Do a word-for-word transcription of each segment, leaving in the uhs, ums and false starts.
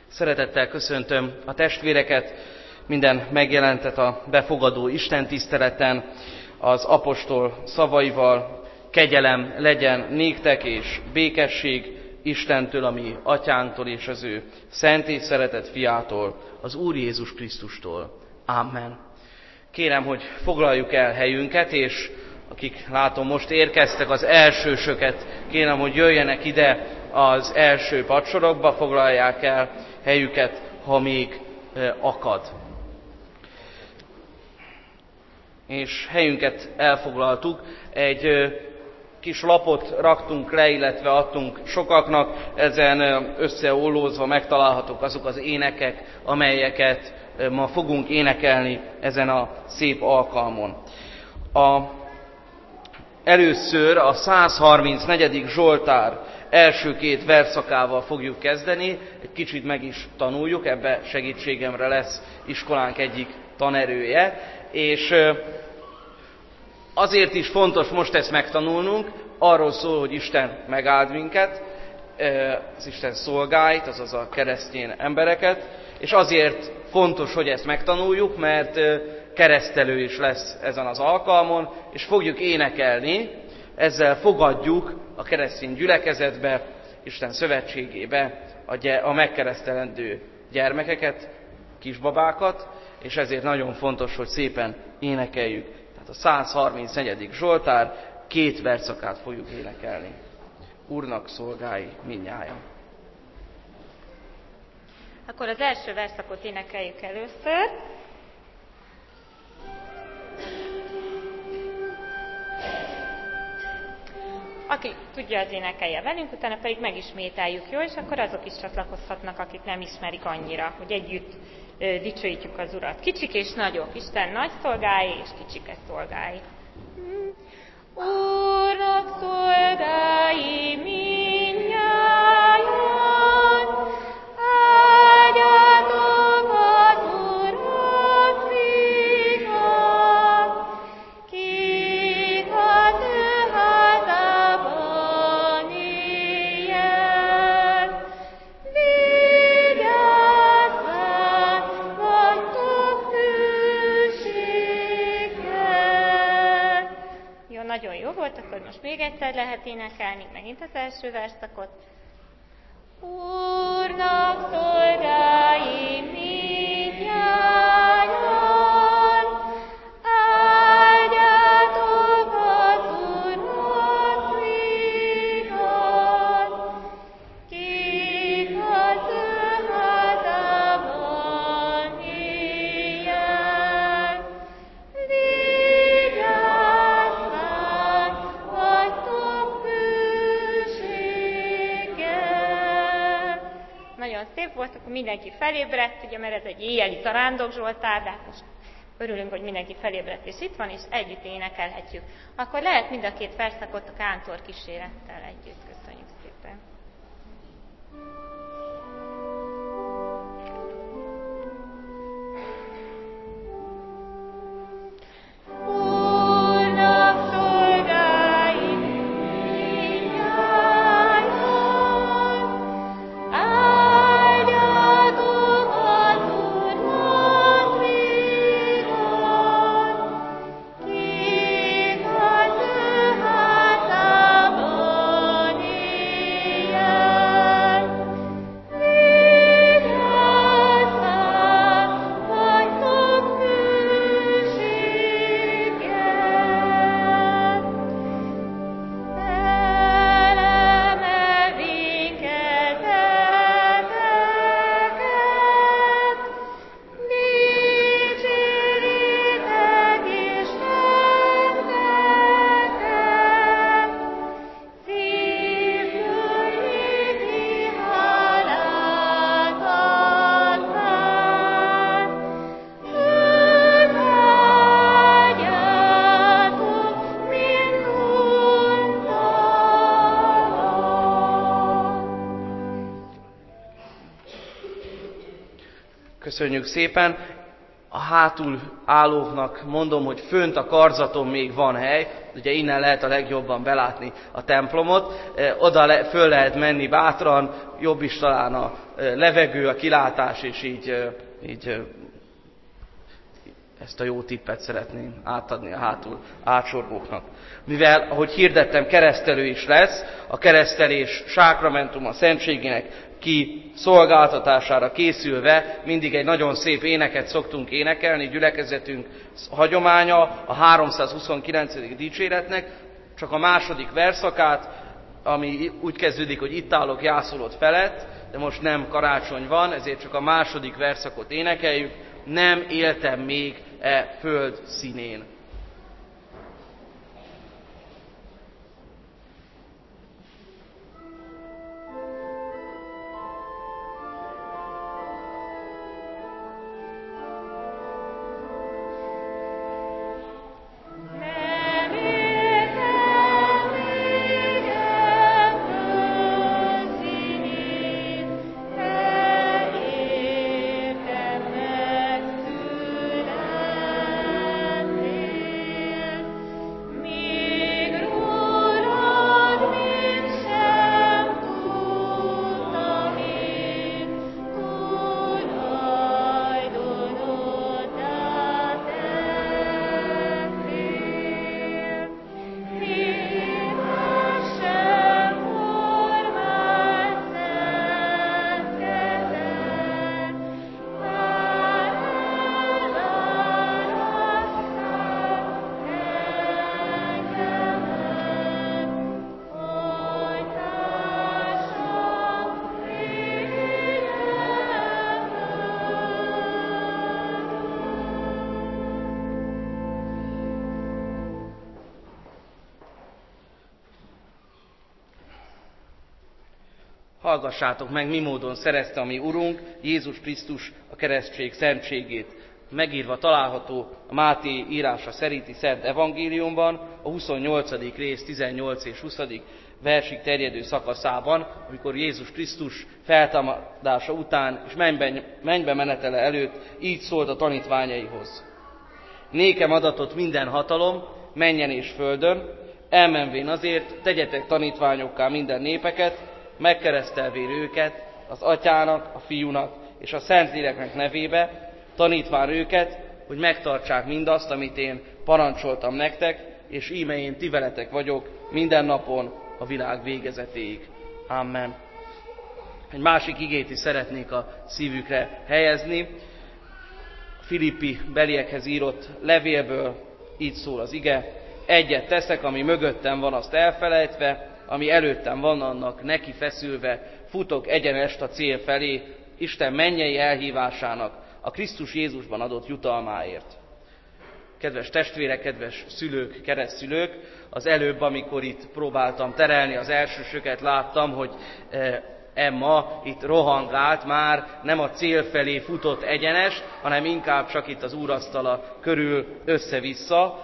Szeretettel köszöntöm a testvéreket, minden megjelentet a befogadó istentiszteleten, az apostol szavaival. Kegyelem legyen néktek és békesség Istentől, a mi atyánktól és az ő szent és szeretett fiától, az Úr Jézus Krisztustól. Amen. Kérem, hogy foglaljuk el helyünket, és akik látom most érkeztek, az elsősöket kérem, hogy jöjjenek ide az első padsorokba, foglalják el helyüket, ha még akad. És helyünket elfoglaltuk, egy kis lapot raktunk le, illetve adtunk sokaknak, ezen összeollózva megtalálhatók azok az énekek, amelyeket ma fogunk énekelni ezen a szép alkalmon. A, először a százharmincnegyedik Zsoltár első két verszakával fogjuk kezdeni, egy kicsit meg is tanuljuk, ebbe segítségemre lesz iskolánk egyik tanerője, és azért is fontos most ezt megtanulnunk, arról szól, hogy Isten megáld minket, az Isten szolgáit, azaz a keresztény embereket, és azért fontos, hogy ezt megtanuljuk, mert keresztelő is lesz ezen az alkalmon, és fogjuk énekelni, ezzel fogadjuk a keresztény gyülekezetbe, Isten szövetségébe a, gy- a megkeresztelendő gyermekeket, kisbabákat, és ezért nagyon fontos, hogy szépen énekeljük. Tehát a százharmincnegyedik Zsoltár két verszakát fogjuk énekelni. Úrnak szolgái mindnyájan. Akkor az első verszakot énekeljük először. Aki tudja, az énekelje velünk, utána pedig megismételjük, jó? És akkor azok is csatlakozhatnak, akik nem ismerik annyira, hogy együtt ö, dicsőítjük az Urat. Kicsik és nagyok, Isten nagy szolgái és kicsiket szolgái. Úrnak szolgái mindnyájan, áldjátok az Urat fiat, kik az ő házában éljen. Vigyázzál, vagytok hűséggel. Jó, nagyon jó volt, akkor most még egyszer lehet énekelni, megint az első verszakot. Úrnak szolgái mindnyájan, áldjátok az Urat fiat, kik az ő házában éljen. Vigyázzál, vagytok hűséggel. Nagyon szép volt, akkor mindenki felébredt, ugye, mert ez egy éjjeli zarándok-zsoltár, de hát most örülünk, hogy mindenki felébredt és itt van, és együtt énekelhetjük. Akkor lehet mind a két verszakot a kántor kísérettel együtt. Köszönjük szépen. Úrnak szolgái mindnyájan, áldjátok az Urat fiat, kik az ő házában éljen. Vigyázzál, vagytok hűséggel. Felemel minket ereteket, dicséritek Istenteket, szívből néki hálát adván. Őt áldjátok minduntalan. Köszönjük szépen! A hátul állóknak mondom, hogy fönt a karzaton még van hely, ugye innen lehet a legjobban belátni a templomot, oda le, föl lehet menni bátran, jobb is talán a levegő, a kilátás, és így, így ezt a jó tippet szeretném átadni a hátul átsorgóknak. Mivel, ahogy hirdettem, keresztelő is lesz, a keresztelés sákramentuma szentségének ki szolgáltatására készülve mindig egy nagyon szép éneket szoktunk énekelni, gyülekezetünk hagyománya, a háromszázhuszonkilencedik dicséretnek, csak a második verszakát, ami úgy kezdődik, hogy itt állok jászolod felett, de most nem karácsony van, ezért csak a második verszakot énekeljük, nem éltem még e föld színén. Hallgassátok meg, mi módon szerezte a mi Urunk, Jézus Krisztus a keresztség szentségét. Megírva található a Máté írása szerinti Szent Evangéliumban, a huszonnyolcadik rész tizennyolc és huszadik versig terjedő szakaszában, amikor Jézus Krisztus feltámadása után és mennybe, mennybe menetele előtt így szólt a tanítványaihoz. Nékem adatott minden hatalom, mennyen és földön, elmenvén azért tegyetek tanítványokká minden népeket, megkeresztelvén őket az Atyának, a Fiúnak és a Szentléleknek nevébe, tanítván őket, hogy megtartsák mindazt, amit én parancsoltam nektek, és íme én ti veletek vagyok minden napon a világ végezetéig. Amen. Egy másik igét is szeretnék a szívükre helyezni. A Filippi beliekhez írott levélből így szól az ige: egyet teszek, ami mögöttem van, azt elfelejtve, ami előttem van, annak neki feszülve, futok egyenest a cél felé, Isten mennyei elhívásának, a Krisztus Jézusban adott jutalmáért. Kedves testvérek, kedves szülők, keresztszülők, az előbb, amikor itt próbáltam terelni az elsősöket, láttam, hogy Emma itt rohangált, már nem a cél felé futott egyenes, hanem inkább csak itt az úrasztala körül össze-vissza.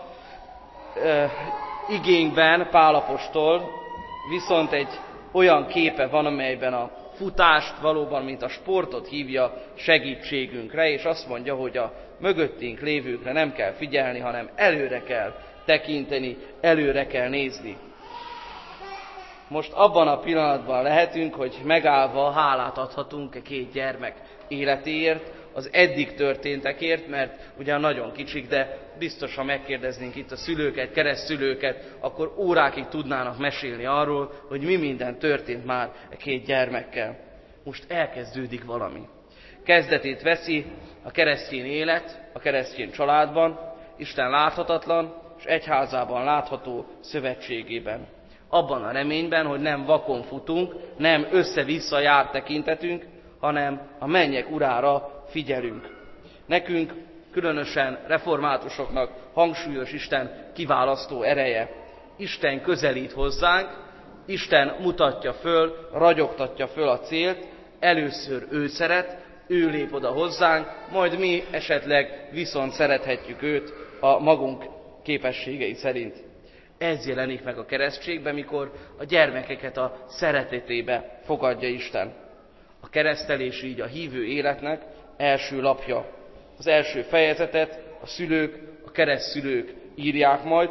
Igényben Pál apostol viszont egy olyan képe van, amelyben a futást valóban, mint a sportot hívja segítségünkre, és azt mondja, hogy a mögöttünk lévőkre nem kell figyelni, hanem előre kell tekinteni, előre kell nézni. Most abban a pillanatban lehetünk, hogy megállva hálát adhatunk a két gyermek életéért, az eddig történtekért, mert ugyan nagyon kicsik, de biztos, ha megkérdeznénk itt a szülőket, keresztszülőket, akkor órákig tudnának mesélni arról, hogy mi minden történt már a két gyermekkel. Most elkezdődik valami. Kezdetét veszi a keresztény élet, a keresztény családban, Isten láthatatlan és egyházában látható szövetségében. Abban a reményben, hogy nem vakon futunk, nem össze-vissza jár tekintetünk, hanem a mennyek urára figyelünk. Nekünk, különösen reformátusoknak hangsúlyos Isten kiválasztó ereje. Isten közelít hozzánk, Isten mutatja föl, ragyogtatja föl a célt, először ő szeret, ő lép oda hozzánk, majd mi esetleg viszont szerethetjük őt a magunk képességei szerint. Ez jelenik meg a keresztségben, mikor a gyermekeket a szeretetébe fogadja Isten. A keresztelés így a hívő életnek első lapja. Az első fejezetet a szülők, a keresztszülők írják majd,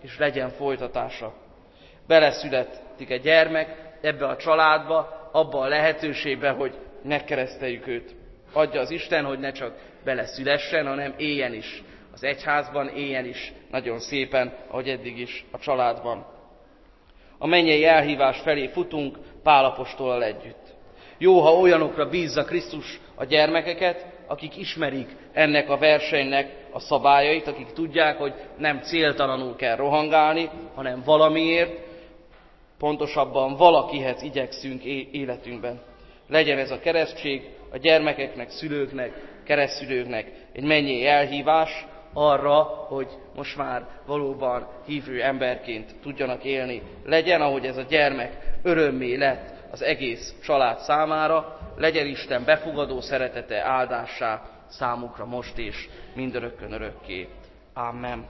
és legyen folytatása. Beleszületik egy gyermek ebbe a családba, abba a lehetőségbe, hogy megkereszteljük őt. Adja az Isten, hogy ne csak beleszülessen, hanem éljen is az egyházban, éljen is nagyon szépen, ahogy eddig is a családban. A mennyei elhívás felé futunk Pál apostolal együtt. Jó, ha olyanokra bízza Krisztus a gyermekeket, akik ismerik ennek a versenynek a szabályait, akik tudják, hogy nem céltalanul kell rohangálni, hanem valamiért, pontosabban valakihez igyekszünk életünkben. Legyen ez a keresztség a gyermekeknek, szülőknek, keresztszülőknek egy mennyei elhívás arra, hogy most már valóban hívő emberként tudjanak élni. Legyen, ahogy ez a gyermek örömmé lett az egész család számára, legyen Isten befogadó szeretete áldássá számukra most és mindörökkön örökké. Amen.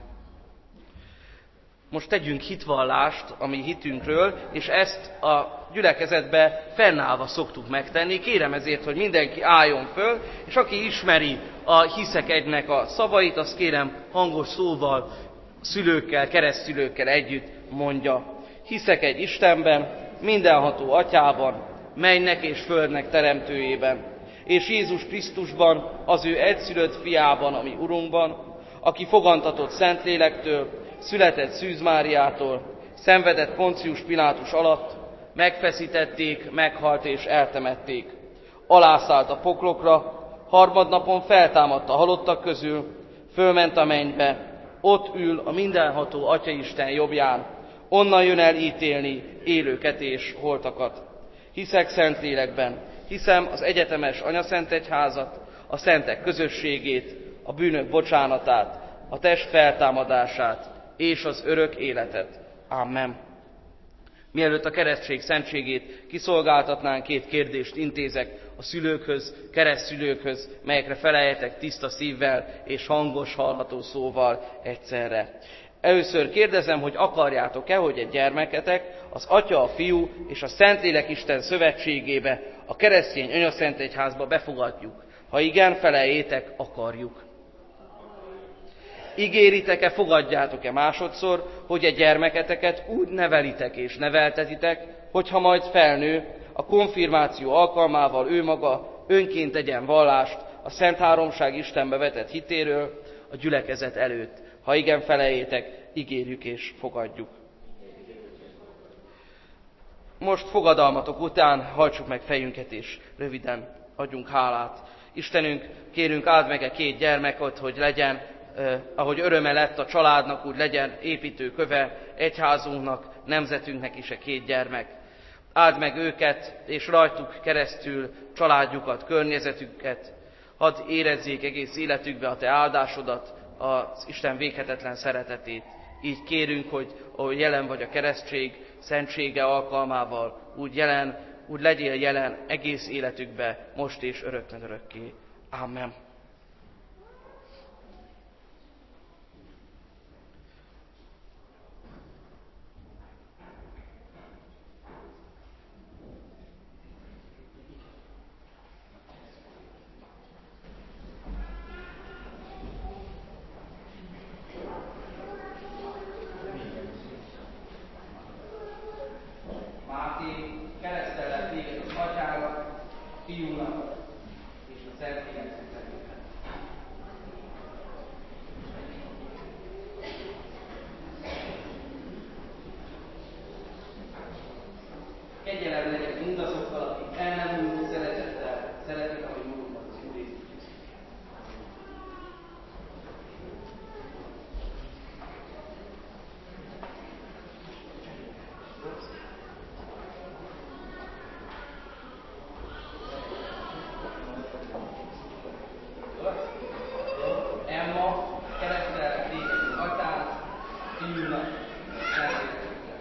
Most tegyünk hitvallást a mi hitünkről, és ezt a gyülekezetbe fennállva szoktuk megtenni. Kérem ezért, hogy mindenki álljon föl, és aki ismeri a hiszek egynek a szavait, azt kérem hangos szóval, szülőkkel, keresztszülőkkel együtt mondja. Hiszek egy Istenben, mindenható Atyában, mennynek és földnek teremtőjében, és Jézus Krisztusban, az ő egyszülött fiában, ami Urunkban, aki fogantatott Szentlélektől, született Szűz Máriától, szenvedett Poncius Pilátus alatt, megfeszítették, meghalt és eltemették. Alászállt a poklokra, harmadnapon feltámadt a halottak közül, fölment a mennybe, ott ül a mindenható Atyaisten jobbján, onnan jön el ítélni élőket és holtakat. Hiszek Szentlélekben, hiszem az egyetemes anyaszentegyházat, a szentek közösségét, a bűnök bocsánatát, a test feltámadását és az örök életet. Amen. Mielőtt a keresztség szentségét kiszolgáltatnánk, két kérdést intézek a szülőkhöz, keresztszülőkhöz, melyekre feleljetek tiszta szívvel és hangos, hallható szóval egyszerre. Először kérdezem, hogy akarjátok-e, hogy egy gyermeketek az Atya, a Fiú és a Szentlélek Isten szövetségébe, a keresztény anyaszentegyházba befogadjuk? Ha igen, feleljétek, akarjuk. Ígéritek-e, fogadjátok-e másodszor, hogy egy gyermeketeket úgy nevelitek és neveltetitek, hogyha majd felnő, a konfirmáció alkalmával ő maga önként tegyen vallást a Szent Háromság Istenbe vetett hitéről a gyülekezet előtt? Ha igen, feleljétek, ígérjük és fogadjuk. Most fogadalmatok után hajtsuk meg fejünket és röviden adjunk hálát. Istenünk, kérünk, áld meg a két gyermekot, hogy legyen, eh, ahogy öröme lett a családnak, úgy legyen építőköve egyházunknak, nemzetünknek is a két gyermek. Áld meg őket, és rajtuk keresztül családjukat, környezetüket. Hadd érezzék egész életükbe a te áldásodat, az Isten véghetetlen szeretetét. Így kérünk, hogy ahogy jelen vagy a keresztség szentsége alkalmával, úgy, jelen, úgy legyél jelen egész életükbe, most és örökön örökké. Amen. Kegyelem legyen mindazokkal, akik el nem múló szeretettel szeretik, ahogy magukat az Úr Jézus Krisztus. Emma keresztel téged Atyán, Fiúnak, Szentléleknek.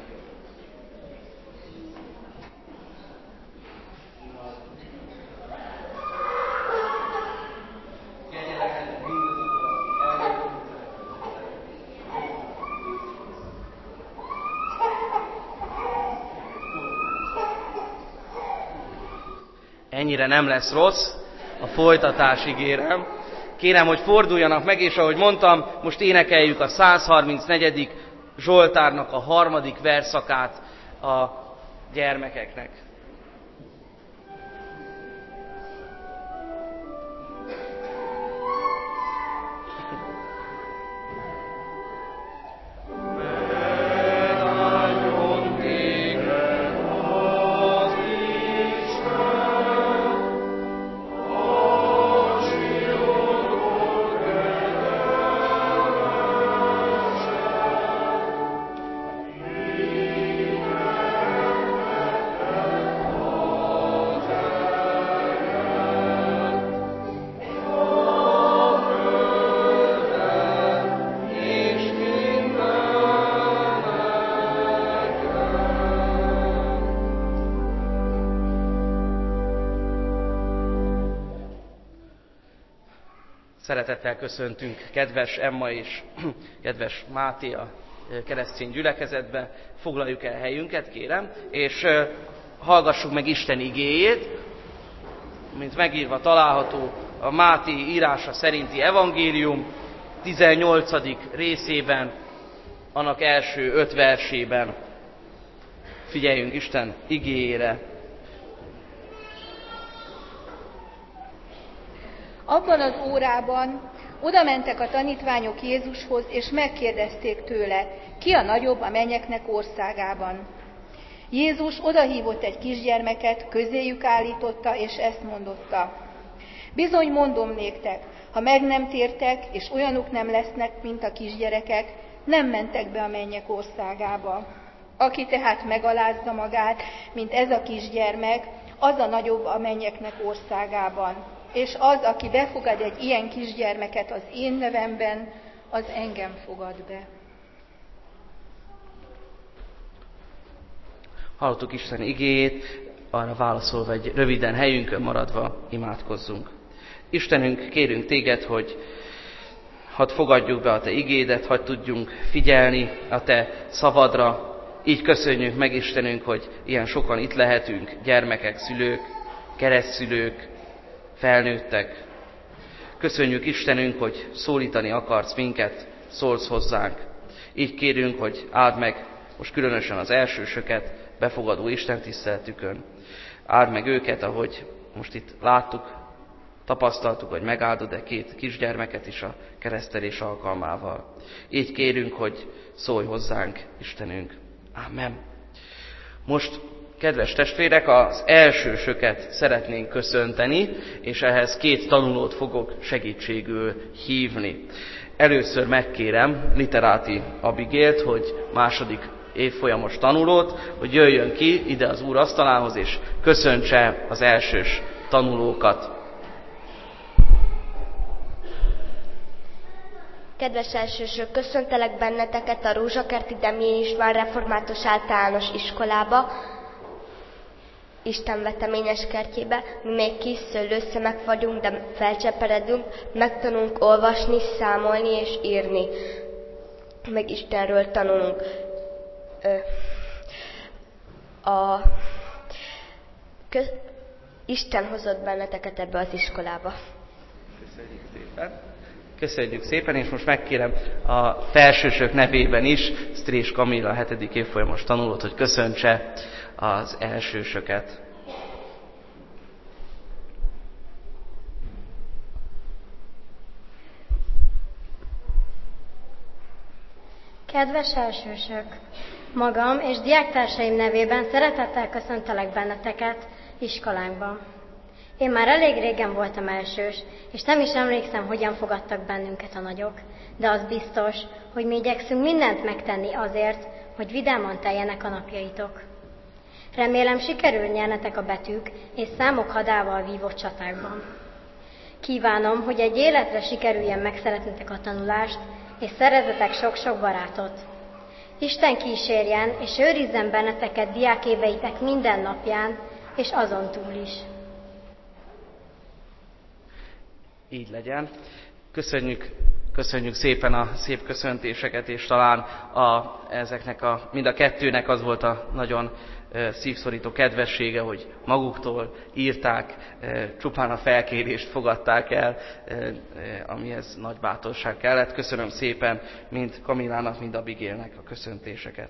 Ennyire nem lesz rossz, a folytatás, ígérem. Kérem, hogy forduljanak meg, és ahogy mondtam, most énekeljük a száz harmincnegyedik Zsoltárnak a harmadik verszakát a gyermekeknek. Szeretettel köszöntünk kedves Emma és kedves Máté a keresztény gyülekezetbe. Foglaljuk el helyünket, kérem, és hallgassuk meg Isten igéjét, mint megírva található a Máté írása szerinti evangélium tizennyolcadik részében, annak első öt versében. Figyeljünk Isten igéjére. Abban az órában odamentek a tanítványok Jézushoz, és megkérdezték tőle, ki a nagyobb a mennyeknek országában. Jézus odahívott egy kisgyermeket, közéjük állította, és ezt mondotta. Bizony mondom néktek, ha meg nem tértek, és olyanok nem lesznek, mint a kisgyerekek, nem mentek be a mennyek országába. Aki tehát megalázza magát, mint ez a kisgyermek, az a nagyobb a mennyeknek országában. És az, aki befogad egy ilyen kisgyermeket az én nevemben, az engem fogad be. Hallottuk Isten igéjét, arra válaszolva egy röviden helyünkön maradva imádkozzunk. Istenünk, kérünk téged, hogy hadd fogadjuk be a te igédet, hadd tudjunk figyelni a te szavadra. Így köszönjük meg, Istenünk, hogy ilyen sokan itt lehetünk, gyermekek, szülők, keresztszülők, felnőttek. Köszönjük, Istenünk, hogy szólítani akarsz minket, szólsz hozzánk. Így kérünk, hogy áld meg most különösen az elsősöket befogadó istentiszteletükön. Áld meg őket, ahogy most itt láttuk, tapasztaltuk, hogy megáldod-e két kisgyermeket is a keresztelés alkalmával. Így kérünk, hogy szólj hozzánk, Istenünk. Ámen. Most, kedves testvérek, az elsősöket szeretnénk köszönteni, és ehhez két tanulót fogok segítségül hívni. Először megkérem Literáti Abigélt, hogy második évfolyamos tanulót, hogy jöjjön ki ide az Úr asztalához, és köszöntse az elsős tanulókat. Kedves elsősök, köszöntelek benneteket a Rózsakerti Demjén István Református Általános Iskolába, Isten veteményes kertjébe. Mi még kis szőlőszemek vagyunk, de felcseperedünk, megtanulunk olvasni, számolni és írni. Meg Istenről tanulunk. A... Kö... Isten hozott benneteket ebbe az iskolába. Köszönjük szépen. Köszönjük szépen, és most megkérem a felsősök nevében is Sztrés Kamilla, a hetedik évfolyamos tanulót, hogy köszöntse az elsősöket. Kedves elsősök! Magam és diáktársaim nevében szeretettel köszöntelek benneteket iskolánkban. Én már elég régen voltam elsős, és nem is emlékszem, hogyan fogadtak bennünket a nagyok, de az biztos, hogy mi igyekszünk mindent megtenni azért, hogy vidáman teljenek a napjaitok. Remélem, sikerül nyernetek a betűk és számok hadával vívott csatákban. Kívánom, hogy egy életre sikerüljen megszeretnetek a tanulást, és szerezzetek sok-sok barátot. Isten kísérjen, és őrizzen benneteket diákéveitek minden napján, és azon túl is. Így legyen. Köszönjük, köszönjük szépen a szép köszöntéseket, és talán a, ezeknek a, mind a kettőnek az volt a nagyon szívszorító kedvessége, hogy maguktól írták, csupán a felkérést fogadták el, amihez nagy bátorság kellett. Köszönöm szépen mind Kamilának, mind Abigélnek a köszöntéseket.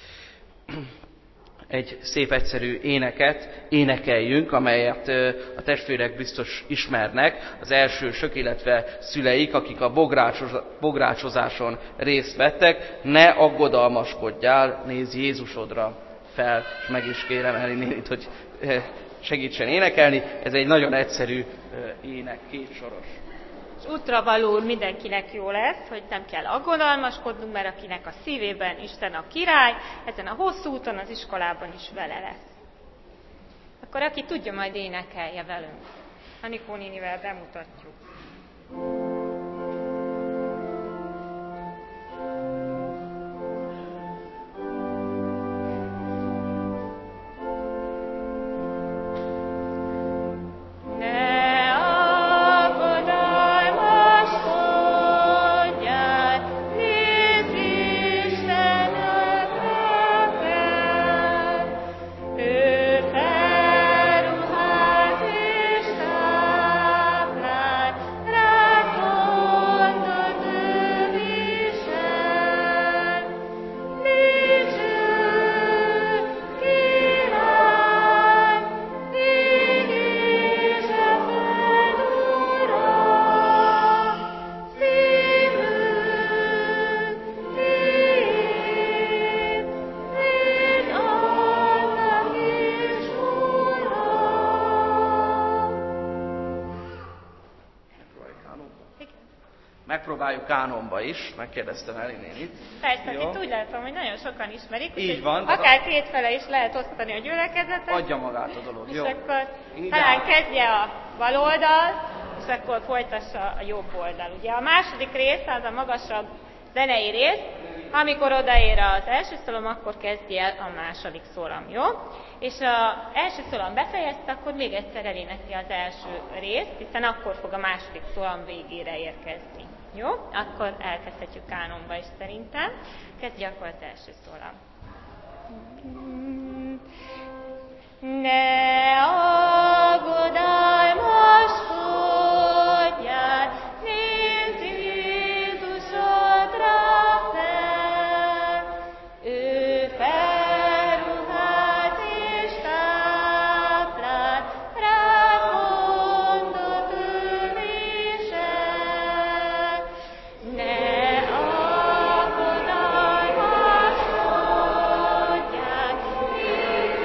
Egy szép egyszerű éneket énekeljünk, amelyet a testvérek biztos ismernek, az elsősök, illetve szüleik, akik a bográcsozáson részt vettek. Ne aggodalmaskodjál, nézz Jézusodra fel, és meg is kérem Eli nénit, hogy segítsen énekelni. Ez egy nagyon egyszerű ének, két soros. És útra való mindenkinek jó lesz, hogy nem kell aggodalmaskodnunk, mert akinek a szívében Isten a király, ezen a hosszú úton az iskolában is vele lesz. Akkor aki tudja, majd énekelje velünk. Anikó nénivel bemutatjuk. Megpróbáljuk kánonba is, megkérdeztem Eli nénit. Persze, itt úgy látom, hogy nagyon sokan ismerik, így van, akár kétfele is lehet osztani a gyülekezetet. Adja magát a dolog, és jó. akkor így talán áll. kezdje a bal oldal, és akkor folytassa a jobb oldal. Ugye a második rész, az a magasabb zenei rész, amikor odaér az első szólom, akkor kezdje el a második szólam, jó? És az első szólam befejezte, akkor még egyszer elénekli az első részt, hiszen akkor fog a második szólam végére érkezni. Jó? Akkor elkezdhetjük kánonba is szerintem. Kezdje akkor az első szólam. Ne aggodalmaskodjál, nézz Jézusodra fel, ő felruház és táplál, rád gondot ő visel. Ne aggodalmaskodjál, nézz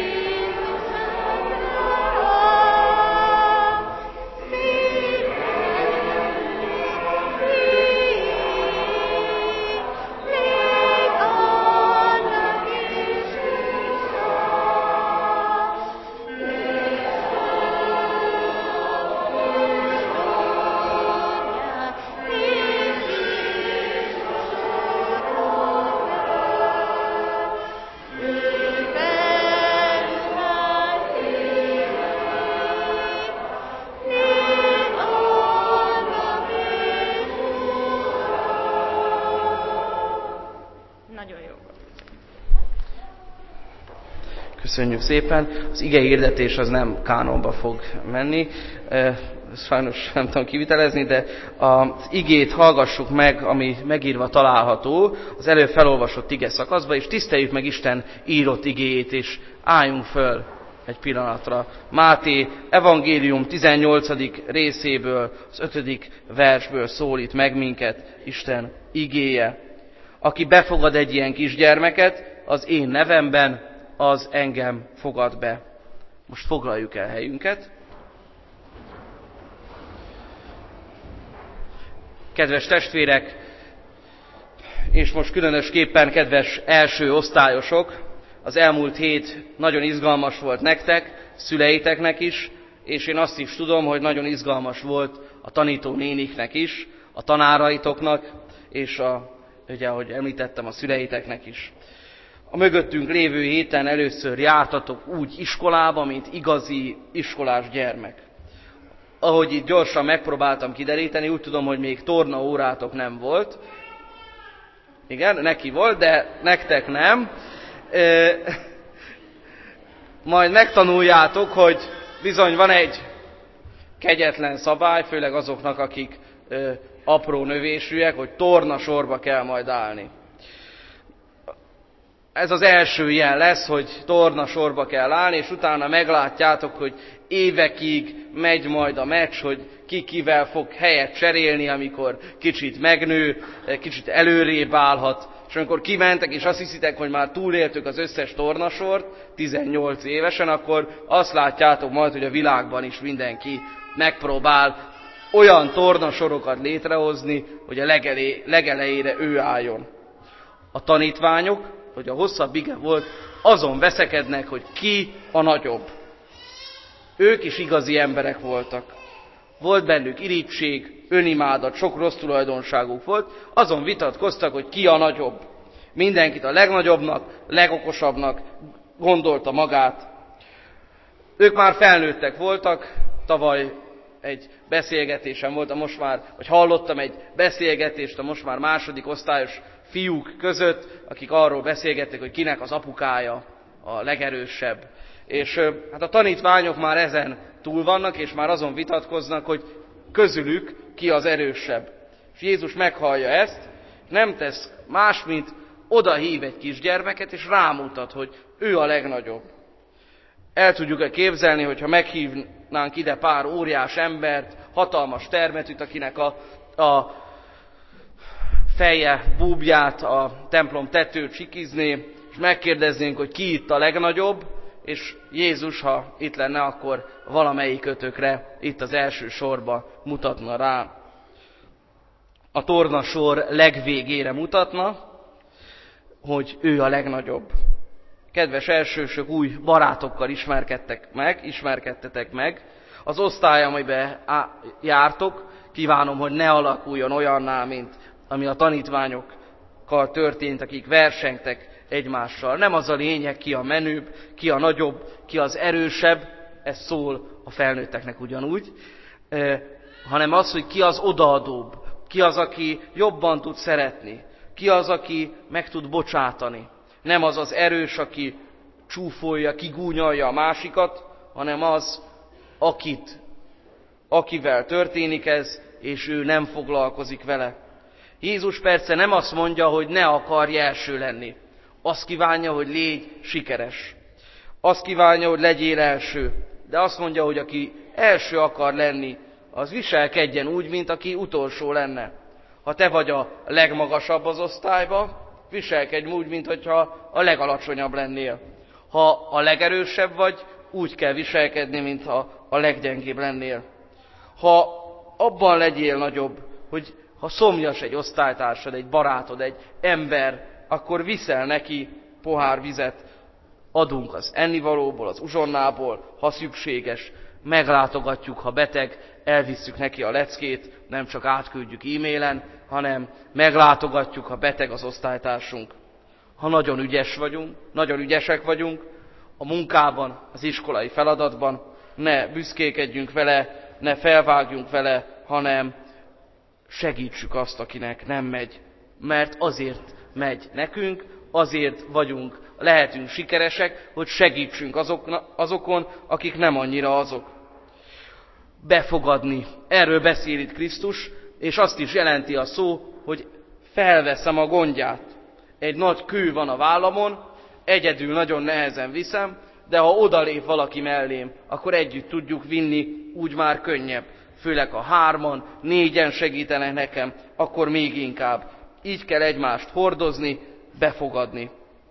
Köszönjük szépen. Az ige hirdetés az nem kánonba fog menni, sajnos nem tudom kivitelezni, de az igét hallgassuk meg, ami megírva található az előbb felolvasott ige szakaszba, és tiszteljük meg Isten írott igéjét, és álljunk föl egy pillanatra. Máté evangélium tizennyolcadik részéből, az ötödik versből szólít meg minket Isten igéje. Aki befogad egy ilyen kisgyermeket, az én nevemben, az engem fogad be. Most foglaljuk el helyünket. Kedves testvérek, és most különösképpen kedves első osztályosok, az elmúlt hét nagyon izgalmas volt nektek, szüleiteknek is, és én azt is tudom, hogy nagyon izgalmas volt a tanítónéniknek is, a tanáraitoknak, és a, ugye, ahogy említettem, a szüleiteknek is. A mögöttünk lévő héten először jártatok úgy iskolába, mint igazi iskolás gyermek. Ahogy itt gyorsan megpróbáltam kideríteni, úgy tudom, hogy még torna órátok nem volt. Igen, neki volt, de nektek nem. majd megtanuljátok, hogy bizony van egy kegyetlen szabály, főleg azoknak, akik ö, apró növésűek, hogy torna sorba kell majd állni. Ez az első ilyen lesz, hogy torna sorba kell állni, és utána meglátjátok, hogy évekig megy majd a meccs, hogy ki kivel fog helyet cserélni, amikor kicsit megnő, kicsit előrébb állhat. És amikor kimentek, és azt hiszitek, hogy már túléltük az összes tornasort, tizennyolc évesen, akkor azt látjátok majd, hogy a világban is mindenki megpróbál olyan tornasorokat létrehozni, hogy a legelé, legelejére ő álljon. A tanítványok, hogy a hosszabb ige volt, azon veszekednek, hogy ki a nagyobb. Ők is igazi emberek voltak. Volt bennük irigység, önimádat, sok rossz tulajdonságuk volt, azon vitatkoztak, hogy ki a nagyobb. Mindenkit a legnagyobbnak, legokosabbnak gondolta magát. Ők már felnőttek voltak, tavaly egy beszélgetésem volt, a most már, vagy hallottam egy beszélgetést a most már második osztályos fiúk között, akik arról beszélgettek, hogy kinek az apukája a legerősebb. És hát a tanítványok már ezen túl vannak, és már azon vitatkoznak, hogy közülük ki az erősebb. És Jézus meghallja ezt, nem tesz más, mint oda hív egy kisgyermeket, és rámutat, hogy ő a legnagyobb. El tudjuk-e képzelni, hogyha meghívnánk ide pár óriás embert, hatalmas termetűt, akinek a, a feje, búbját a templom tetőt sikizné, és megkérdeznénk, hogy ki itt a legnagyobb, és Jézus, ha itt lenne, akkor valamelyikötökre itt az első sorba mutatna rá. A tornasor legvégére mutatna, hogy ő a legnagyobb. Kedves elsősök, új barátokkal ismerkedtek meg, ismerkedtetek meg. Az osztály, amiben jártok, kívánom, hogy ne alakuljon olyanná, mint ami a tanítványokkal történt, akik versengtek egymással. Nem az a lényeg, ki a menőbb, ki a nagyobb, ki az erősebb, ez szól a felnőtteknek ugyanúgy, hanem az, hogy ki az odaadóbb, ki az, aki jobban tud szeretni, ki az, aki meg tud bocsátani. Nem az az erős, aki csúfolja, kigúnyolja a másikat, hanem az, akit, akivel történik ez, és ő nem foglalkozik vele. Jézus persze nem azt mondja, hogy ne akarj első lenni. Azt kívánja, hogy légy sikeres. Azt kívánja, hogy legyél első. De azt mondja, hogy aki első akar lenni, az viselkedjen úgy, mint aki utolsó lenne. Ha te vagy a legmagasabb az osztályba, viselkedj úgy, mintha a legalacsonyabb lennél. Ha a legerősebb vagy, úgy kell viselkedni, mintha a leggyengébb lennél. Ha abban legyél nagyobb, hogy ha szomjas egy osztálytársad, egy barátod, egy ember, akkor viszel neki pohár vizet, adunk az ennivalóból, az uzsonnából, ha szükséges, meglátogatjuk, ha beteg, elvisszük neki a leckét, nem csak átküldjük e-mailen, hanem meglátogatjuk, ha beteg az osztálytársunk. Ha nagyon ügyes vagyunk, nagyon ügyesek vagyunk, a munkában, az iskolai feladatban, ne büszkékedjünk vele, ne felvágjunk vele, hanem segítsük azt, akinek nem megy. Mert azért megy nekünk, azért vagyunk, lehetünk sikeresek, hogy segítsünk azok, azokon, akik nem annyira azok. Befogadni. Erről beszél itt Krisztus, és azt is jelenti a szó, hogy felveszem a gondját. Egy nagy kő van a vállamon, egyedül nagyon nehezen viszem, de ha odalép valaki mellém, akkor együtt tudjuk vinni, úgy már könnyebb. Főleg ha hárman, négyen segítenek nekem, akkor még inkább. Így kell egymást hordozni, befogadni.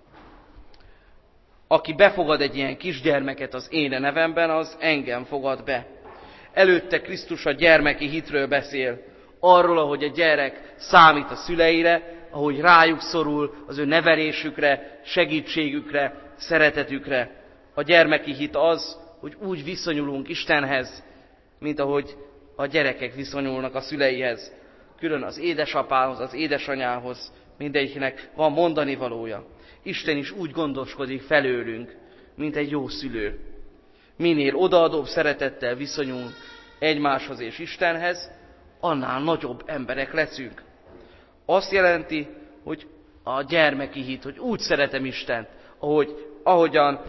Aki befogad egy ilyen kisgyermeket az én nevemben, az engem fogad be. Előtte Krisztus a gyermeki hitről beszél, arról, ahogy a gyerek számít a szüleire, ahogy rájuk szorul, az ő nevelésükre, segítségükre, szeretetükre. A gyermeki hit az, hogy úgy viszonyulunk Istenhez, mint ahogy a gyerekek viszonyulnak a szüleihez. Külön az édesapához, az édesanyához, mindegyiknek van mondani valója. Isten is úgy gondoskodik felőlünk, mint egy jó szülő. Minél odaadóbb szeretettel viszonyulunk egymáshoz és Istenhez, annál nagyobb emberek leszünk. Azt jelenti, hogy a gyermeki hit, hogy úgy szeretem Istent, ahogy, ahogyan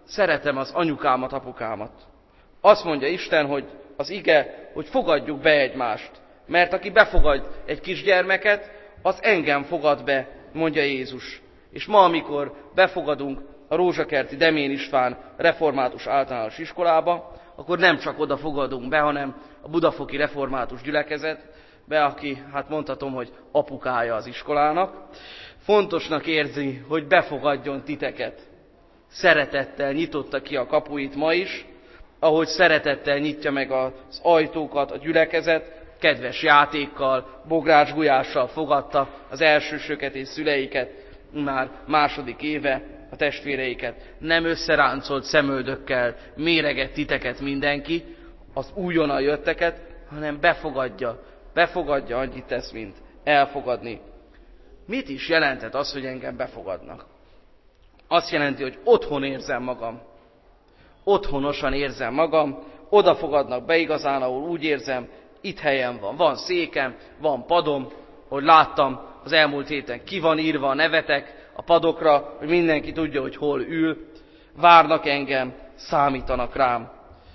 szeretem az anyukámat, apukámat. Azt mondja Isten, hogy az ige, hogy fogadjuk be egymást. Mert aki befogad egy kisgyermeket, az engem fogad be, mondja Jézus. És ma, amikor befogadunk a Rózsakerti Demén István református általános iskolába, akkor nem csak oda fogadunk be, hanem a budafoki református gyülekezetbe, aki, hát mondhatom, hogy apukája az iskolának, fontosnak érzi, hogy befogadjon titeket. Szeretettel nyitotta ki a kapuit ma is, ahogy szeretettel nyitja meg az ajtókat a gyülekezet, kedves játékkal, bográcsgulyással fogadta az elsősöket és szüleiket, már második éve a testvéreiket. Nem összeráncolt szemöldökkel méreget titeket mindenki, az újonnan jötteket, hanem befogadja, befogadja, annyit tesz, mint elfogadni. Mit is jelentett az, hogy engem befogadnak? Azt jelenti, hogy otthon érzem magam. Otthonosan érzem magam, odafogadnak be igazán, ahol úgy érzem, itt helyem van. Van székem, van padom, hogy láttam az elmúlt héten ki van írva a nevetek a padokra, hogy mindenki tudja, hogy hol ül. Várnak engem, számítanak rám.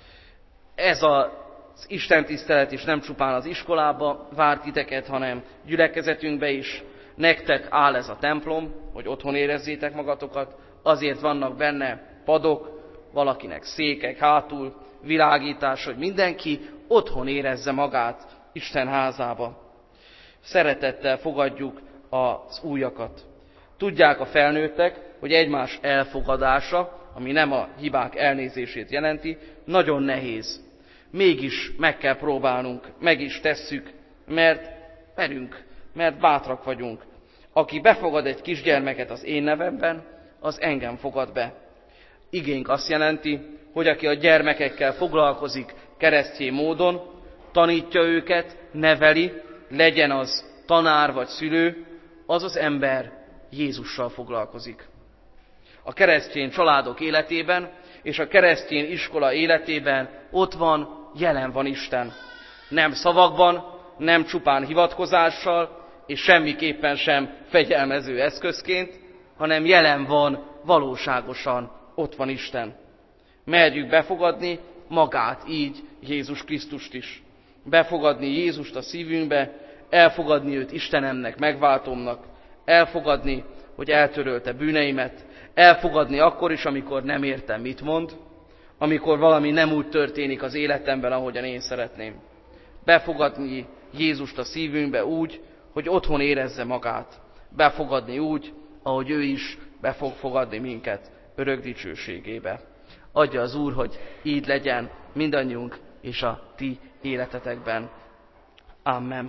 Ez az istentisztelet is nem csupán az iskolába vár titeket, hanem gyülekezetünkbe is. Nektek áll ez a templom, hogy otthon érezzétek magatokat, azért vannak benne padok, valakinek székek hátul, világítás, hogy mindenki otthon érezze magát Isten házába. Szeretettel fogadjuk az újakat. Tudják a felnőttek, hogy egymás elfogadása, ami nem a hibák elnézését jelenti, nagyon nehéz. Mégis meg kell próbálnunk, meg is tesszük, mert merünk, mert bátrak vagyunk. Aki befogad egy kisgyermeket az én nevemben, az engem fogad be. Igénk azt jelenti, hogy aki a gyermekekkel foglalkozik keresztény módon, tanítja őket, neveli, legyen az tanár vagy szülő, az az ember Jézussal foglalkozik. A keresztény családok életében és a keresztény iskola életében ott van, jelen van Isten. Nem szavakban, nem csupán hivatkozással, és semmiképpen sem fegyelmező eszközként, hanem jelen van, valóságosan ott van Isten. Merjük befogadni magát így, Jézus Krisztust is. Befogadni Jézust a szívünkbe, elfogadni őt Istenemnek, megváltomnak, elfogadni, hogy eltörölte bűneimet, elfogadni akkor is, amikor nem értem, mit mond, amikor valami nem úgy történik az életemben, ahogyan én szeretném. Befogadni Jézust a szívünkbe úgy, hogy otthon érezze magát. Befogadni úgy, ahogy ő is be fog fogadni minket örök dicsőségébe. Adja az Úr, hogy így legyen mindannyiunk és a ti életetekben. Amen.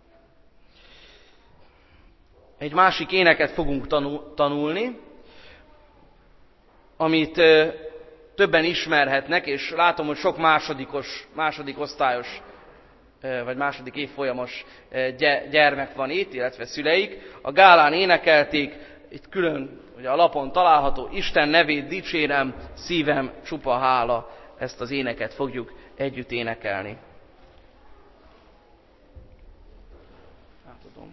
Egy másik éneket fogunk tanulni, amit többen ismerhetnek, és látom, hogy sok másodikos, második osztályos, vagy második évfolyamos gyermek van itt, illetve szüleik. A gálán énekelték, itt külön ugye a lapon található, Isten nevét dicsérem, szívem csupa hála. Ezt az éneket fogjuk együtt énekelni. Átadom.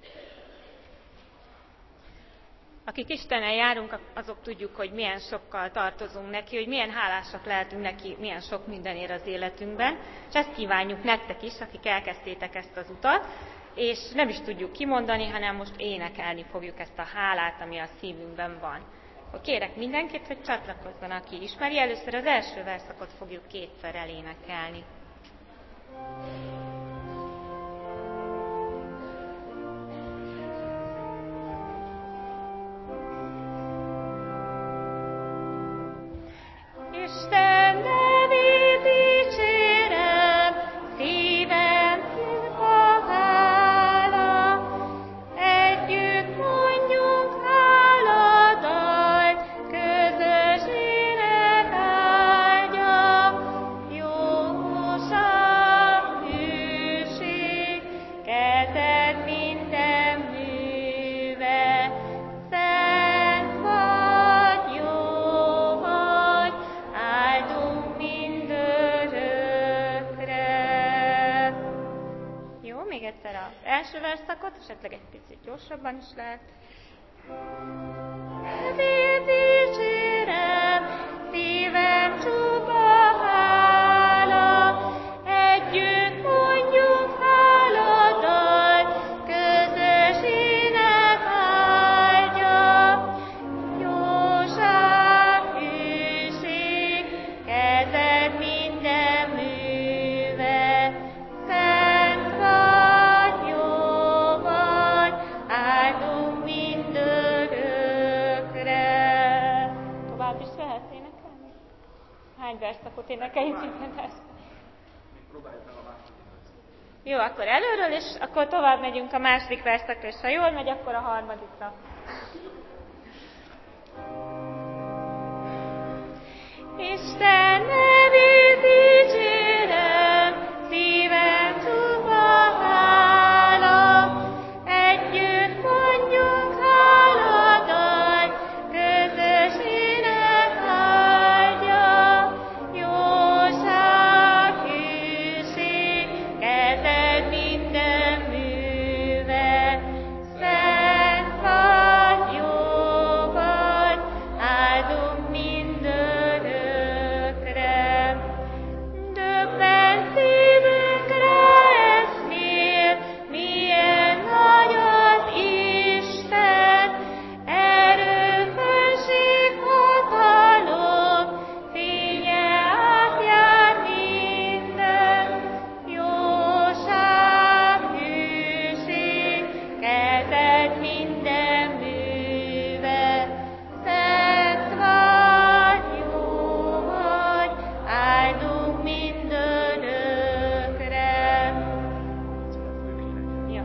Akik Istennel járunk, azok tudjuk, hogy milyen sokkal tartozunk neki, hogy milyen hálásak lehetünk neki, milyen sok mindenért az életünkben. És ezt kívánjuk nektek is, akik elkezdtétek ezt az utat, és nem is tudjuk kimondani, hanem most énekelni fogjuk ezt a hálát, ami a szívünkben van. Akkor kérek mindenkit, hogy csatlakozzon, aki ismeri. Először az első verszakot fogjuk kétszer elénekelni. Isten nevét dicsérem, szívem csupa hála, együtt mondjuk háladalt, közös ének áldja, jóság, hűség, kezed minden műve, szent vagy, jó vagy, áldunk mindörökre. Jó, még egyszer az első verszakot, esetleg egy picit gyorsabban is lehet. Nevét dicsérem, énekeljük ezt. Jó, akkor előről, és akkor tovább megyünk a második verszakra, és ha jól megy, akkor a harmadikra. Isten nevét dicsérem, szívem csupa hála, együtt mondjuk háladalt, közös ének áldja, jóság, hűség, kezed minden műve, szent vagy, jó vagy, áldunk mindörökre. Döbben szívünk rá eszmél, milyen nagy az Isten, erő, fenség, hatalom, fénye átjár minden, jóság, hűség, kezed minden műve, szent vagy, jó vagy, áldunk mindörökre. Ja.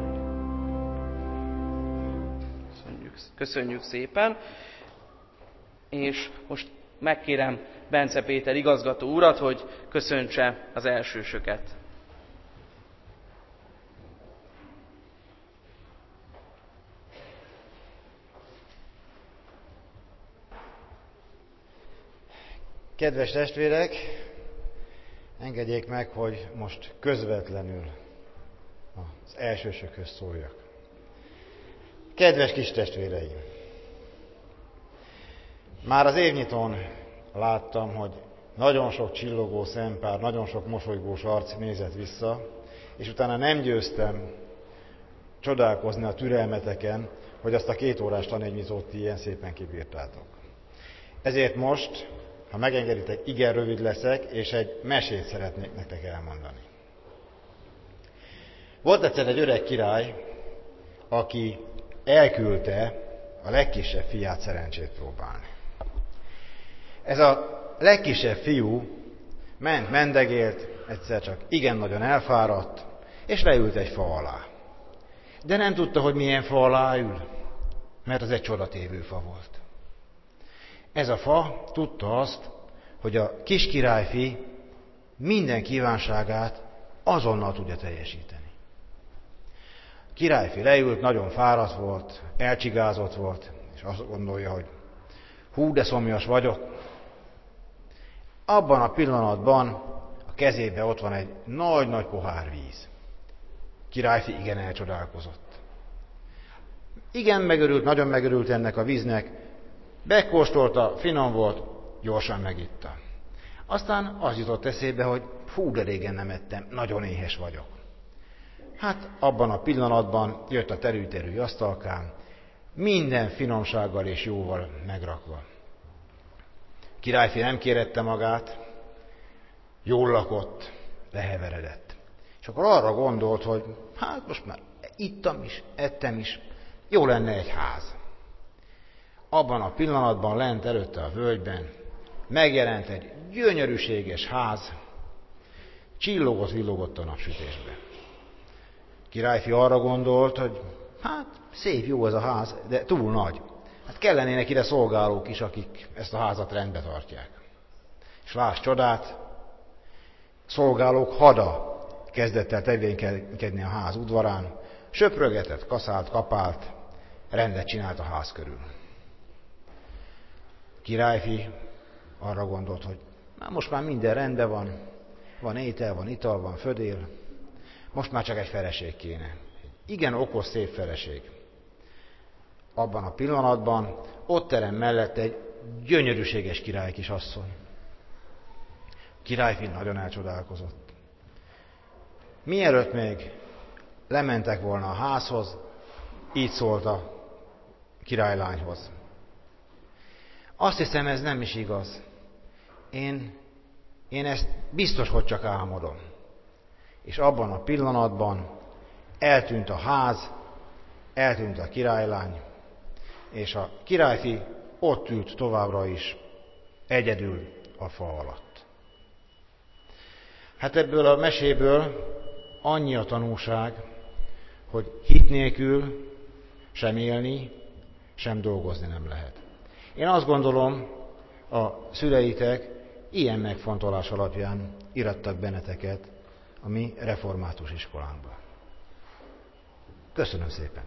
Köszönjük, köszönjük szépen, és most megkérem Bence Péter igazgató urat, hogy köszöntse az elsősöket. Kedves testvérek, engedjék meg, hogy most közvetlenül az elsősökhöz szóljak. Kedves kis testvéreim! Már az évnyitón láttam, hogy nagyon sok csillogó szempár, nagyon sok mosolygós arc nézett vissza, és utána nem győztem csodálkozni a türelmeteken, hogy azt a két órás tanévnyitót ilyen szépen kibírtátok. Ezért most, ha megengeditek, igen rövid leszek, és egy mesét szeretnék nektek elmondani. Volt egyszer egy öreg király, aki elküldte a legkisebb fiát szerencsét próbálni. Ez a legkisebb fiú ment, mendegélt, egyszer csak igen nagyon elfáradt, és leült egy fa alá. De nem tudta, hogy milyen fa alá ül, mert az egy csodatévő fa volt. Ez a fa tudta azt, hogy a kis királyfi minden kívánságát azonnal tudja teljesíteni. A királyfi leült, nagyon fáradt volt, elcsigázott volt, és azt gondolja, hogy hú, de szomjas vagyok. Abban a pillanatban a kezébe ott van egy nagy-nagy pohár víz. Királyfi igen elcsodálkozott. Igen megörült, nagyon megörült ennek a víznek, bekóstolta, finom volt, gyorsan megitta. Aztán az jutott eszébe, hogy hú, de régen nem ettem, nagyon éhes vagyok. Hát abban a pillanatban jött a terű-terű asztalkán, minden finomsággal és jóval megrakva. Királyfi nem kérette magát, jól lakott, leheveredett. És akkor arra gondolt, hogy hát most már ittam is, ettem is, jó lenne egy ház. Abban a pillanatban lent előtte a völgyben megjelent egy gyönyörűséges ház, csillogott, villogott a napsütésbe. Királyfi arra gondolt, hogy hát szép, jó ez a ház, de túl nagy. Hát kellenének ide szolgálók is, akik ezt a házat rendbe tartják. És láss csodát, szolgálók hada kezdett el tevékenykedni a ház udvarán, söprögetett, kaszált, kapált, rendet csinált a ház körül. Királyfi arra gondolt, hogy na, most már minden rendben van, van étel, van ital, van födél, most már csak egy feleség kéne. Igen okos, szép feleség. Abban a pillanatban ott terem mellett egy gyönyörűséges király kisasszony. Királyfi nagyon elcsodálkozott. Mielőtt még lementek volna a házhoz, így szólt a királylányhoz. Azt hiszem, ez nem is igaz. Én, én ezt biztos, hogy csak álmodom. És abban a pillanatban eltűnt a ház, eltűnt a királylány, és a királyfi ott ült továbbra is, egyedül a fa alatt. Hát ebből a meséből annyi a tanúság, hogy hit nélkül sem élni, sem dolgozni nem lehet. Én azt gondolom, a szüleitek ilyen megfontolás alapján irattak benneteket a mi református iskolánkba. Köszönöm szépen!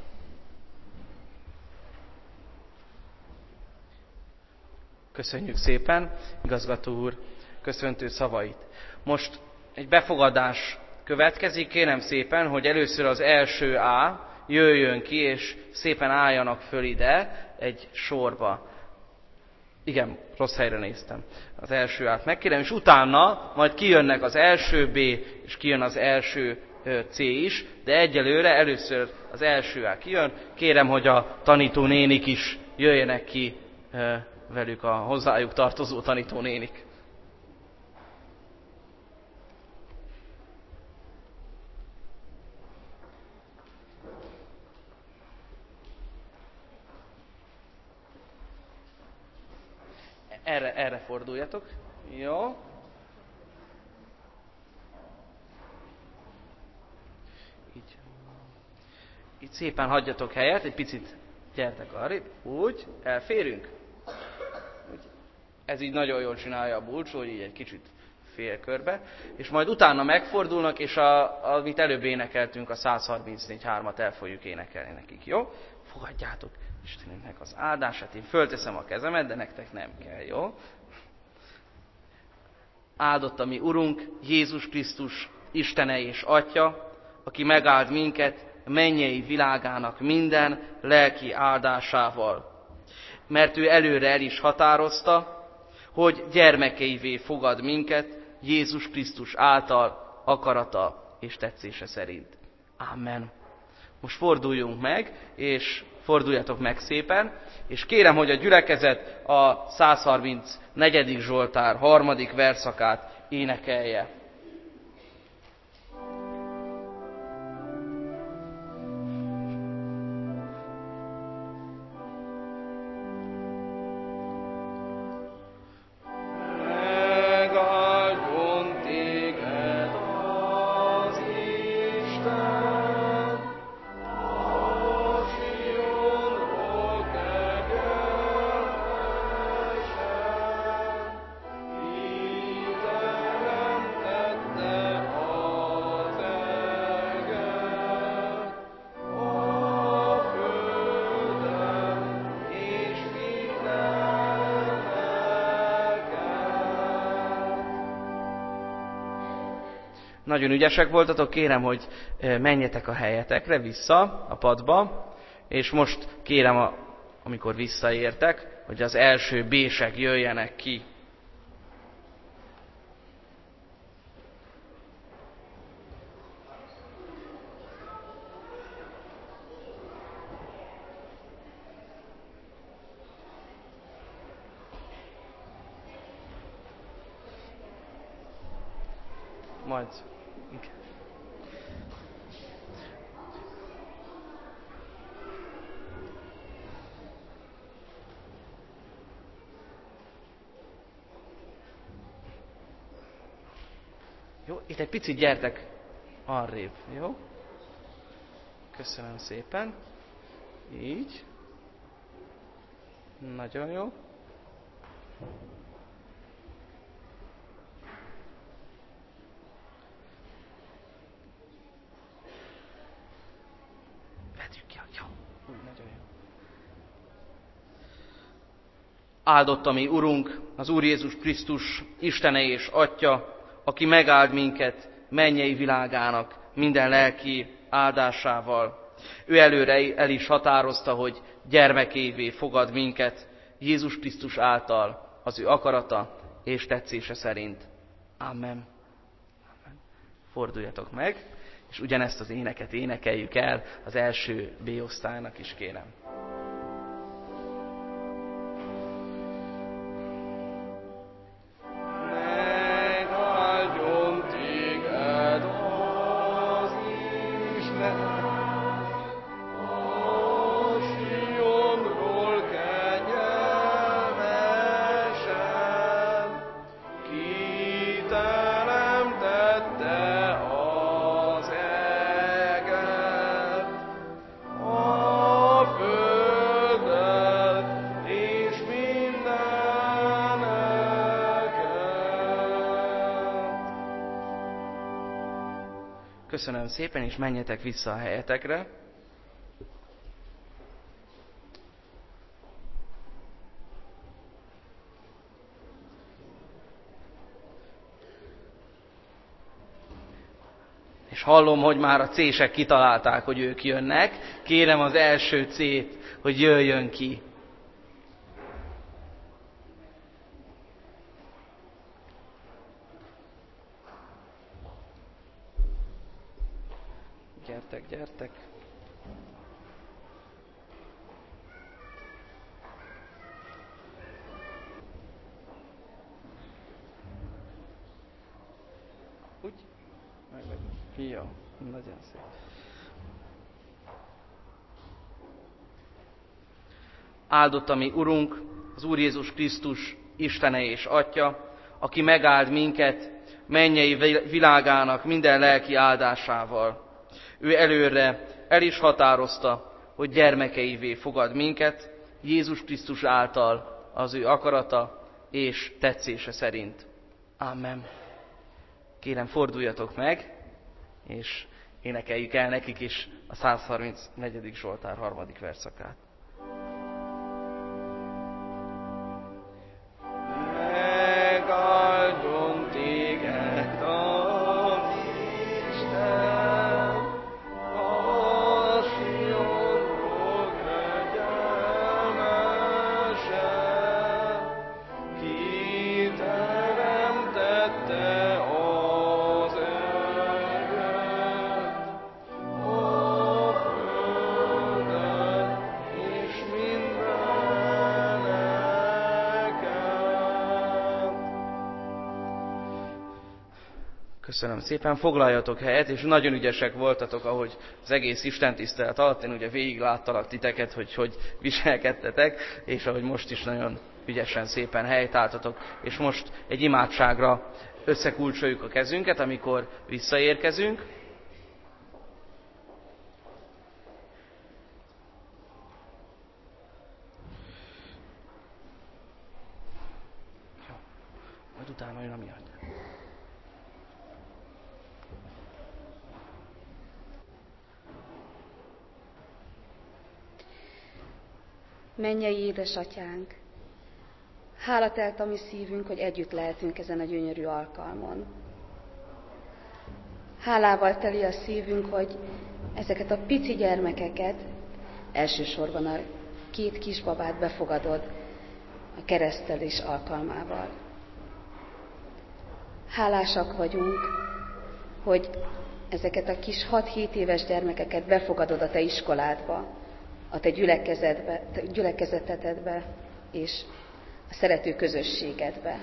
Köszönjük szépen, igazgató úr, köszöntő szavait. Most egy befogadás következik, kérem szépen, hogy először az első A jöjjön ki, és szépen álljanak föl ide egy sorba. Igen, rossz helyre néztem. Az első át megkérem, és utána majd kijönnek az első B, és kijön az első C is, de egyelőre először az első A kijön. Kérem, hogy a tanítónénik is jöjjenek ki velük, a hozzájuk tartozó tanítónénik. Erre, erre forduljatok. Jó. Így. Így szépen hagyjatok helyet, egy picit gyertek arrébb. Úgy, elférünk. Úgy. Ez így nagyon jól csinálja a bulcsó, hogy így egy kicsit félkörbe. És majd utána megfordulnak, és a, amit előbb énekeltünk, a száz harmincnégy hármat el fogjuk énekelni nekik, jó? Fogadjátok Istenünknek az áldását, én fölteszem a kezemet, de nektek nem kell, jó? Áldott a mi Urunk, Jézus Krisztus, Istene és Atya, aki megáld minket mennyei világának minden lelki áldásával. Mert ő előre el is határozta, hogy gyermekeivé fogad minket Jézus Krisztus által akarata és tetszése szerint. Amen. Most forduljunk meg, és forduljatok meg szépen, és kérem, hogy a gyülekezet a száz harmincnegyedik Zsoltár harmadik verszakát énekelje. Nagyon ügyesek voltatok, kérem, hogy menjetek a helyetekre vissza a padba, és most kérem, amikor visszaértek, hogy az első B-sek jöjjenek ki. Majd. Jó, itt egy picit gyertek arrébb, jó? Köszönöm szépen. Így. Nagyon jó. Áldott a mi Urunk, az Úr Jézus Krisztus, Istene és Atya, aki megáld minket mennyei világának minden lelki áldásával. Ő előre el is határozta, hogy gyermekévé fogad minket Jézus Krisztus által az ő akarata és tetszése szerint. Amen. Amen. Forduljatok meg, és ugyanezt az éneket énekeljük el az első B-osztálynak is, kérem. Teremtett Köszönöm szépen, és menjetek vissza a helyetekre. És hallom, hogy már a cések kitalálták, hogy ők jönnek. Kérem az első cét, hogy jöjjön ki. Gyertek, gyertek. Úgy? Jó, nagyon szép. Áldott a mi Urunk, az Úr Jézus Krisztus, Istene és Atya, aki megáld minket mennyei világának minden lelki áldásával. Ő előre el is határozta, hogy gyermekeivé fogad minket, Jézus Krisztus által az ő akarata és tetszése szerint. Amen. Kérem, forduljatok meg, és énekeljük el nekik is a százharmincnegyedik Zsoltár harmadik verszakát. Megáldjon téged az Isten, a Sionról kegyelmesen, ki teremtette az eget, a földet és Köszönöm szépen, foglaljatok helyet, és nagyon ügyesek voltatok, ahogy az egész istentisztelet alatt, én ugye végig láttalak titeket, hogy hogy viselkedtetek, és ahogy most is nagyon ügyesen, szépen helytálltatok, és most egy imádságra összekulcsoljuk a kezünket, amikor visszaérkezünk. Jó, majd utána jön a miatt. Mennyei édesatyánk, hála telt a mi szívünk, hogy együtt lehetünk ezen a gyönyörű alkalmon. Hálával teli a szívünk, hogy ezeket a pici gyermekeket, elsősorban a két kisbabát befogadod a keresztelés alkalmával. Hálásak vagyunk, hogy ezeket a kis hat-hét éves gyermekeket befogadod a te iskoládba, a te gyülekezetedbe és a szerető közösségedbe.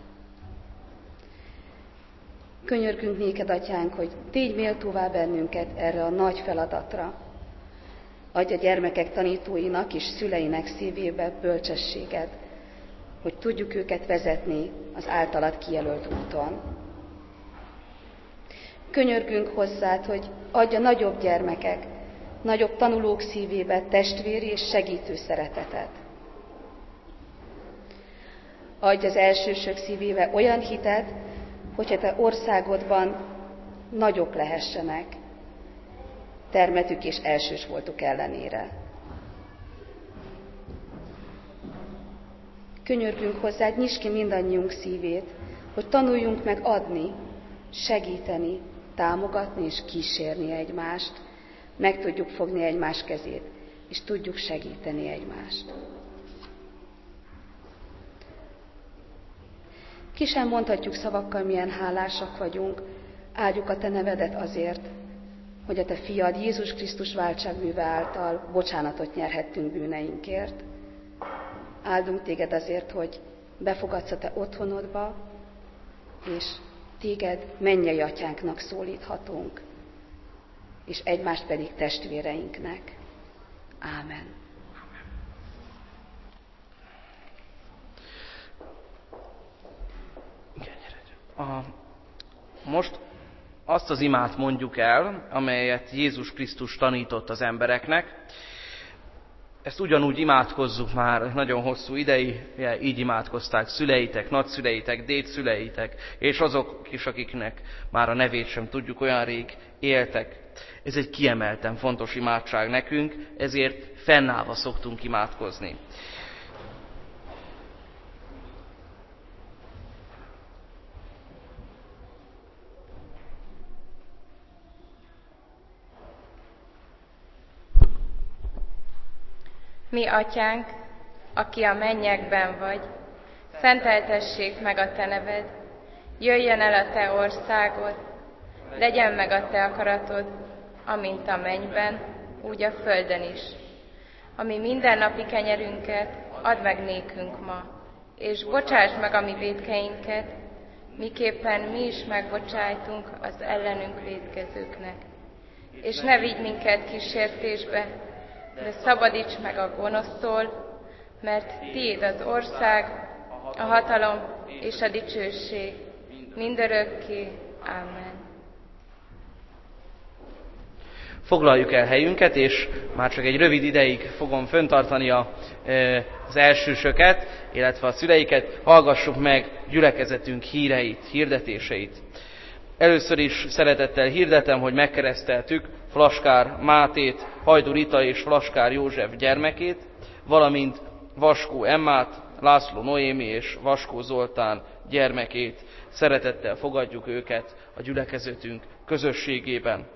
Könyörgünk néked, atyánk, hogy tégy méltóvá bennünket erre a nagy feladatra. Adj a gyermekek tanítóinak és szüleinek szívébe bölcsességed, hogy tudjuk őket vezetni az általad kijelölt úton. Könyörgünk hozzád, hogy adj a nagyobb gyermekek, nagyobb tanulók szívébe testvéri és segítő szeretetet. Adj az elsősök szívébe olyan hitet, hogy a te országodban nagyok lehessenek, termetük és elsős voltuk ellenére. Könyörgünk hozzád, nyisd ki mindannyiunk szívét, hogy tanuljunk meg adni, segíteni, támogatni és kísérni egymást, meg tudjuk fogni egymás kezét, és tudjuk segíteni egymást. Ki sem mondhatjuk szavakkal, milyen hálásak vagyunk, áldjuk a te nevedet azért, hogy a te fiad Jézus Krisztus váltságműve által bocsánatot nyerhettünk bűneinkért. Áldunk téged azért, hogy befogadsz a te otthonodba, és téged mennyei atyánknak szólíthatunk, és egymást pedig testvéreinknek. Ámen. A, most azt az imát mondjuk el, amelyet Jézus Krisztus tanított az embereknek. ezt ugyanúgy imádkozzuk már nagyon hosszú ideig, így imádkozták szüleitek, nagyszüleitek, dédszüleitek, és azok is, akiknek már a nevét sem tudjuk, olyan rég éltek. Ez egy kiemelten fontos imádság nekünk, ezért fennállva szoktunk imádkozni. Mi atyánk, aki a mennyekben vagy, szenteltessék meg a te neved, jöjjön el a te országod, legyen meg a te akaratod, amint a mennyben, úgy a földön is. Ami mindennapi kenyerünket add meg nékünk ma, és bocsáss meg a mi vétkeinket, miképpen mi is megbocsájtunk az ellenünk vétkezőknek. És ne vigy minket kísértésbe, de szabadíts meg a gonosztól, mert tiéd az ország, a hatalom és a dicsőség mindörökké. Amen. Foglaljuk el helyünket, és már csak egy rövid ideig fogom föntartani a, az elsősöket, illetve a szüleiket. Hallgassuk meg gyülekezetünk híreit, hirdetéseit. Először is szeretettel hirdetem, hogy megkereszteltük Flaskár Mátét, Hajdú Rita és Flaskár József gyermekét, valamint Vaskó Emmát, László Noémi és Vaskó Zoltán gyermekét. Szeretettel fogadjuk őket a gyülekezetünk közösségében.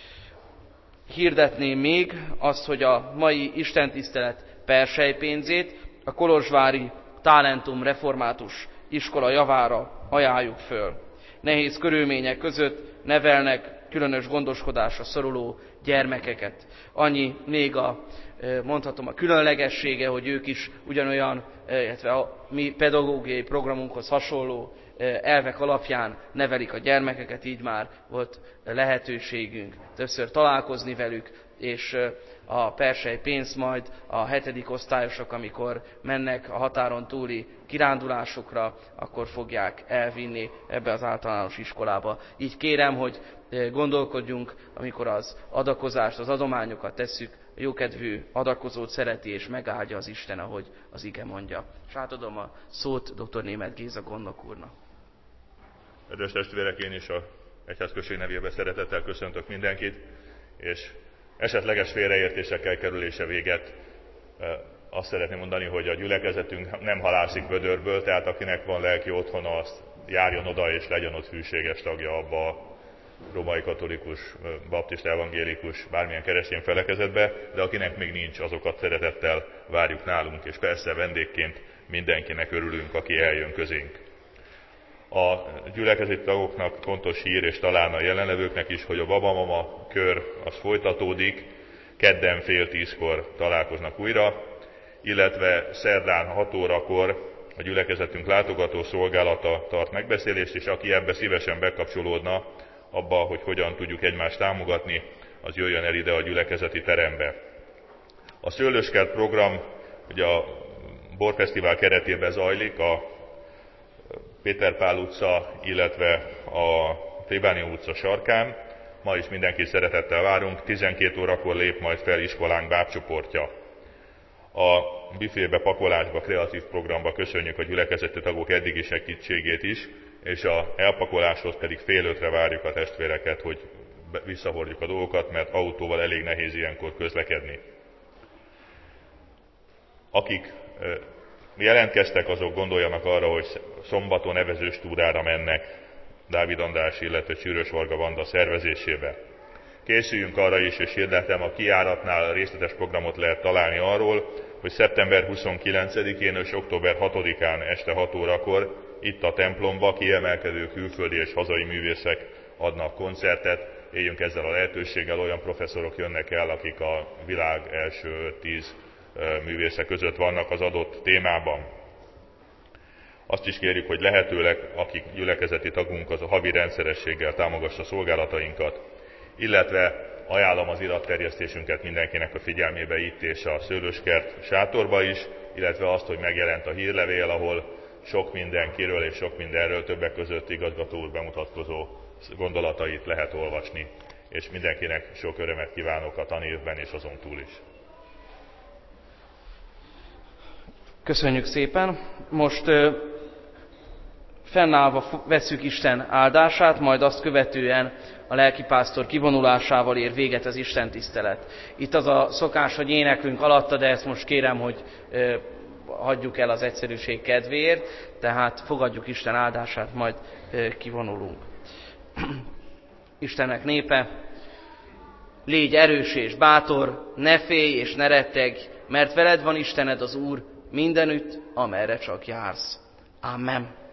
Hirdetném még azt, hogy a mai istentisztelet perselypénzét a kolozsvári Talentum Református iskola javára ajánljuk föl. Nehéz körülmények között nevelnek különös gondoskodásra szoruló gyermekeket. Annyi még a, mondhatom, a különlegessége, hogy ők is ugyanolyan, illetve a mi pedagógiai programunkhoz hasonló elvek alapján nevelik a gyermekeket, így már volt lehetőségünk többször találkozni velük, és a persely pénzt majd a hetedik osztályosok, amikor mennek a határon túli kirándulásokra, akkor fogják elvinni ebbe az általános iskolába. Így kérem, hogy gondolkodjunk, amikor az adakozást, az adományokat tesszük, a jókedvű adakozót szereti és megáldja az Isten, ahogy az ige mondja. És átadom a szót dr. Németh Géza gondnok úrnak. Kedves testvérek, én is a egyházközség nevében szeretettel köszöntök mindenkit, és esetleges félreértésekkel kerülése véget azt szeretném mondani, hogy a gyülekezetünk nem halászik vödörből, tehát akinek van lelki otthona, azt járjon oda és legyen ott hűséges tagja abba a római katolikus, baptista, evangélikus, bármilyen keresztény felekezetbe, de akinek még nincs, azokat szeretettel várjuk nálunk, és persze vendégként mindenkinek örülünk, aki eljön közénk. A gyülekezeti tagoknak fontos hír, és talán a jelenlevőknek is, hogy a babamama kör az folytatódik, kedden fél tízkor találkoznak újra, illetve szerdán hat órakor a gyülekezetünk látogató szolgálata tart megbeszélést, és aki ebbe szívesen bekapcsolódna, abba, hogy hogyan tudjuk egymást támogatni, az jöjjön el ide a gyülekezeti terembe. A Szőlőskert program ugye a Borfesztivál keretében zajlik, a Péter Pál utca, illetve a Plébánia utca sarkán. Ma is mindenkit szeretettel várunk, tizenkét órakor lép majd fel iskolánk bábcsoportja. A büfébe, pakolásba, kreatív programba köszönjük a gyülekezeti tagok eddigi segítségét is, és a elpakoláshoz pedig fél ötre várjuk a testvéreket, hogy visszahordjuk a dolgokat, mert autóval elég nehéz ilyenkor közlekedni. Akik jelentkeztek, azok gondoljanak arra, hogy szombaton evezős túrára mennek Dávid András, illetve Csűrös Varga Vanda szervezésébe. Készüljünk arra is, és hirdetem, a kijáratnál részletes programot lehet találni arról, hogy szeptember huszonkilencedikén és október hatodikán este hat órakor itt a templomba kiemelkedő külföldi és hazai művészek adnak koncertet. Éljünk ezzel a lehetőséggel, olyan professzorok jönnek el, akik a világ első tíz művészek között vannak az adott témában. Azt is kérjük, hogy lehetőleg, akik gyülekezeti tagunk, az a havi rendszerességgel támogassa szolgálatainkat, illetve ajánlom az iratterjesztésünket mindenkinek a figyelmébe itt és a Szőlőskert sátorba is, illetve azt, hogy megjelent a hírlevél, ahol sok mindenkiről és sok mindenről, többek között igazgató úr bemutatkozó gondolatait lehet olvasni, és mindenkinek sok örömet kívánok a tanévben és azon túl is. Köszönjük szépen. Most ö, fennállva vesszük Isten áldását, majd azt követően a lelkipásztor kivonulásával ér véget az Isten tisztelet. Itt az a szokás, hogy éneklünk alatta, de ezt most kérem, hogy ö, hagyjuk el az egyszerűség kedvéért, tehát fogadjuk Isten áldását, majd ö, kivonulunk. Istennek népe, légy erős és bátor, ne félj és ne rettegj, mert veled van Istened az Úr mindenütt, amerre csak jársz. Amen.